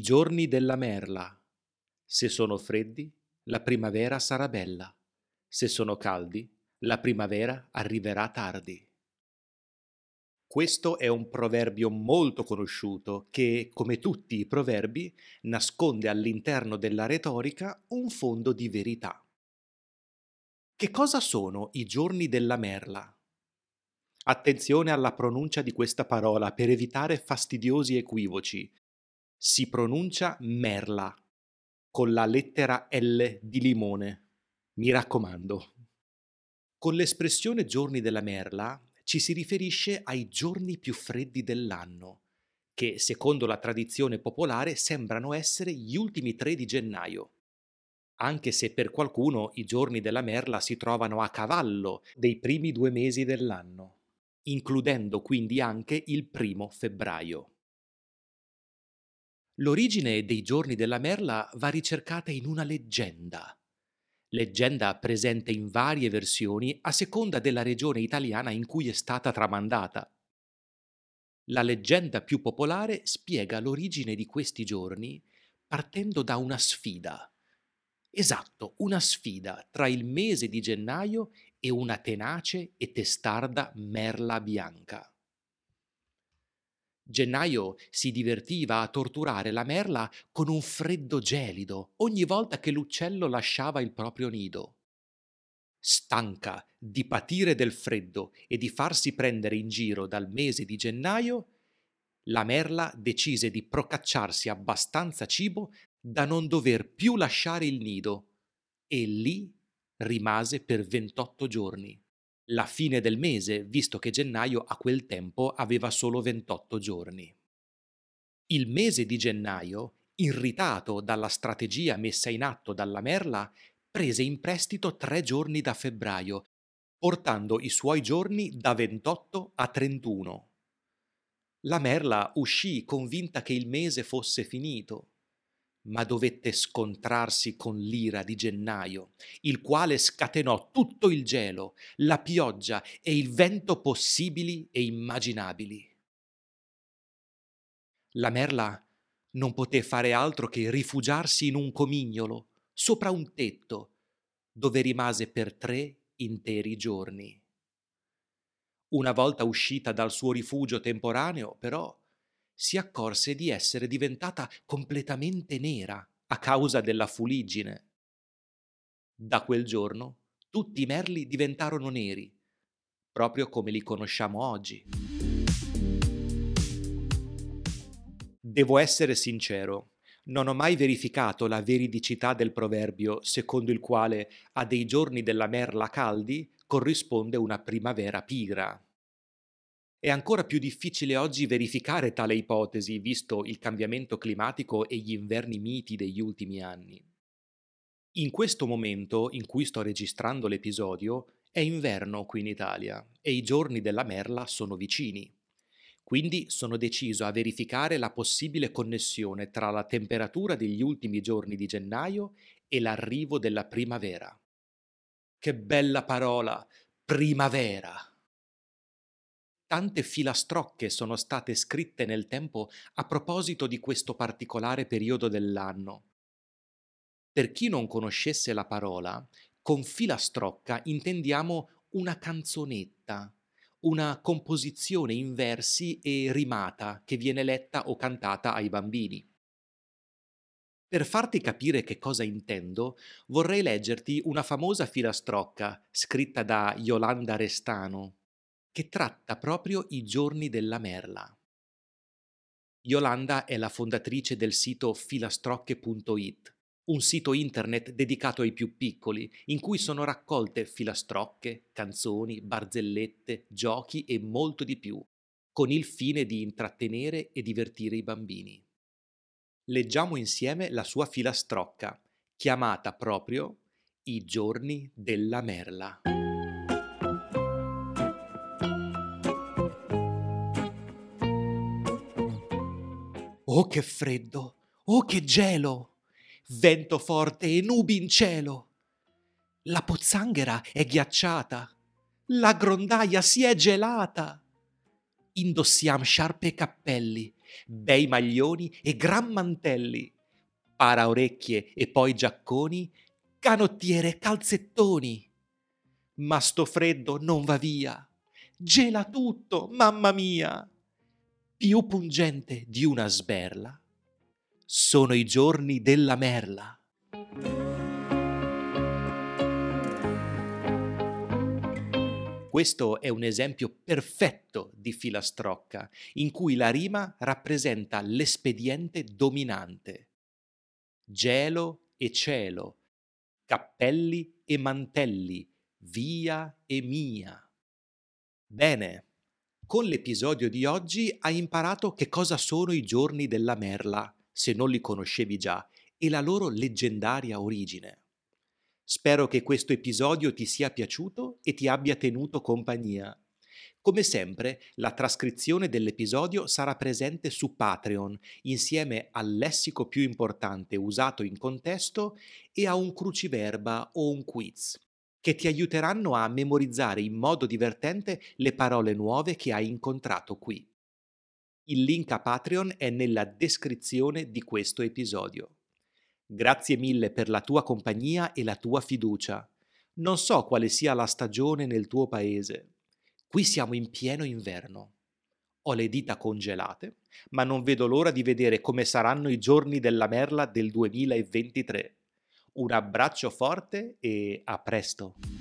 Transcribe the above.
giorni della merla. Se sono freddi, la primavera sarà bella. Se sono caldi, la primavera arriverà tardi. Questo è un proverbio molto conosciuto che, come tutti i proverbi, nasconde all'interno della retorica un fondo di verità. Che cosa sono i giorni della merla? Attenzione alla pronuncia di questa parola per evitare fastidiosi equivoci. Si pronuncia merla, con la lettera L di limone. Mi raccomando. Con l'espressione giorni della merla ci si riferisce ai giorni più freddi dell'anno, che secondo la tradizione popolare sembrano essere gli ultimi 3 di gennaio, anche se per qualcuno i giorni della merla si trovano a cavallo dei primi 2 mesi dell'anno, includendo quindi anche il 1° febbraio. L'origine dei giorni della merla va ricercata in una leggenda presente in varie versioni a seconda della regione italiana in cui è stata tramandata. La leggenda più popolare spiega l'origine di questi giorni partendo da una sfida. Esatto, una sfida tra il mese di gennaio e una tenace e testarda merla bianca. Gennaio si divertiva a torturare la merla con un freddo gelido ogni volta che l'uccello lasciava il proprio nido. Stanca di patire del freddo e di farsi prendere in giro dal mese di gennaio, la merla decise di procacciarsi abbastanza cibo da non dover più lasciare il nido e lì rimase per 28 giorni. La fine del mese, visto che gennaio a quel tempo aveva solo 28 giorni. Il mese di gennaio, irritato dalla strategia messa in atto dalla merla, prese in prestito 3 giorni da febbraio, portando i suoi giorni da 28 a 31. La merla uscì convinta che il mese fosse finito, ma dovette scontrarsi con l'ira di gennaio, il quale scatenò tutto il gelo, la pioggia e il vento possibili e immaginabili. La merla non poté fare altro che rifugiarsi in un comignolo, sopra un tetto, dove rimase per 3 interi giorni. Una volta uscita dal suo rifugio temporaneo, però, si accorse di essere diventata completamente nera a causa della fuliggine. Da quel giorno tutti i merli diventarono neri, proprio come li conosciamo oggi. Devo essere sincero, non ho mai verificato la veridicità del proverbio secondo il quale a dei giorni della merla caldi corrisponde una primavera pigra. È ancora più difficile oggi verificare tale ipotesi, visto il cambiamento climatico e gli inverni miti degli ultimi anni. In questo momento in cui sto registrando l'episodio, è inverno qui in Italia e i giorni della merla sono vicini. Quindi sono deciso a verificare la possibile connessione tra la temperatura degli ultimi giorni di gennaio e l'arrivo della primavera. Che bella parola! Primavera! Tante filastrocche sono state scritte nel tempo a proposito di questo particolare periodo dell'anno. Per chi non conoscesse la parola, con filastrocca intendiamo una canzonetta, una composizione in versi e rimata che viene letta o cantata ai bambini. Per farti capire che cosa intendo, vorrei leggerti una famosa filastrocca scritta da Yolanda Restano, che tratta proprio i giorni della merla. Yolanda è la fondatrice del sito filastrocche.it, un sito internet dedicato ai più piccoli, in cui sono raccolte filastrocche, canzoni, barzellette, giochi e molto di più, con il fine di intrattenere e divertire i bambini. Leggiamo insieme la sua filastrocca, chiamata proprio I giorni della merla. Oh che freddo! Oh che gelo! Vento forte e nubi in cielo! La pozzanghera è ghiacciata! La grondaia si è gelata! Indossiam sciarpe e cappelli bei maglioni e gran mantelli, paraorecchie e poi giacconi, canottiere e calzettoni. Ma sto freddo non va via, gela tutto, mamma mia! Più pungente di una sberla sono i giorni della merla. Questo è un esempio perfetto di filastrocca, in cui la rima rappresenta l'espediente dominante. Gelo e cielo, cappelli e mantelli, via e mia. Bene, con l'episodio di oggi hai imparato che cosa sono i giorni della merla, se non li conoscevi già, e la loro leggendaria origine. Spero che questo episodio ti sia piaciuto e ti abbia tenuto compagnia. Come sempre, la trascrizione dell'episodio sarà presente su Patreon, insieme al lessico più importante usato in contesto e a un cruciverba o un quiz, che ti aiuteranno a memorizzare in modo divertente le parole nuove che hai incontrato qui. Il link a Patreon è nella descrizione di questo episodio. Grazie mille per la tua compagnia e la tua fiducia. Non so quale sia la stagione nel tuo paese. Qui siamo in pieno inverno. Ho le dita congelate, ma non vedo l'ora di vedere come saranno i giorni della merla del 2023. Un abbraccio forte e a presto!